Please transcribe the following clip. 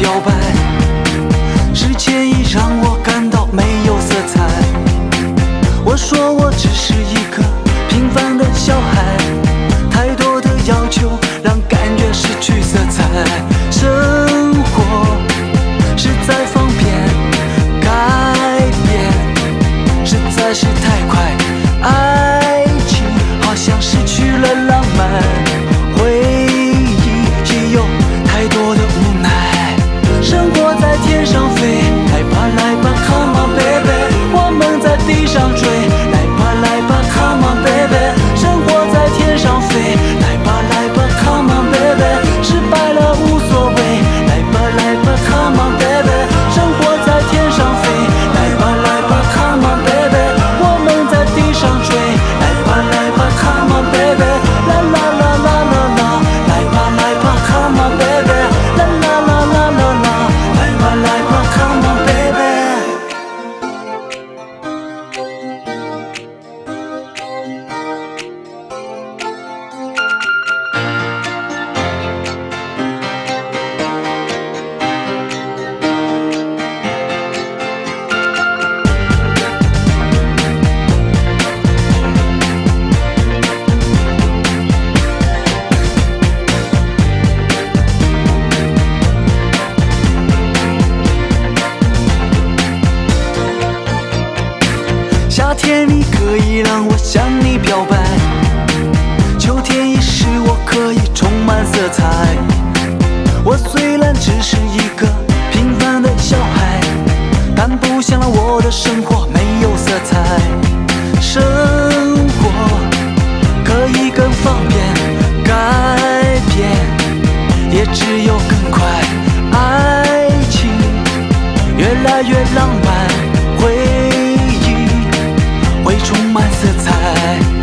表白，是歉意让我感到没有色彩。我说我只是一个平凡的小孩，太多的要求让感觉失去色彩。生活实在方便，改变实在是太快，爱情好像失去了浪漫，回忆也有太多的无奈。生活在天上飞，来吧来吧 Come on baby， 我们在地上追，来吧来吧 Come on baby， 生活在天上飞，来吧来吧 Come on baby， 失败了无所谓，来吧来吧 Come on baby， 生活在天上飞，来吧来吧 Come on baby， 我们在地上追，来吧来吧 Come on baby， 啦啦啦啦啦啦，来吧来吧 Come on baby， 啦啦啦啦啦啦，来吧来吧 Come on baby。夏天你可以让我向你表白，秋天已使我可以充满色彩。我虽然只是一个平凡的小孩，但不想让我的生活没有色彩。生活可以更方便，改变也只有更快。爱情越来越浪漫，回忆会充满色彩。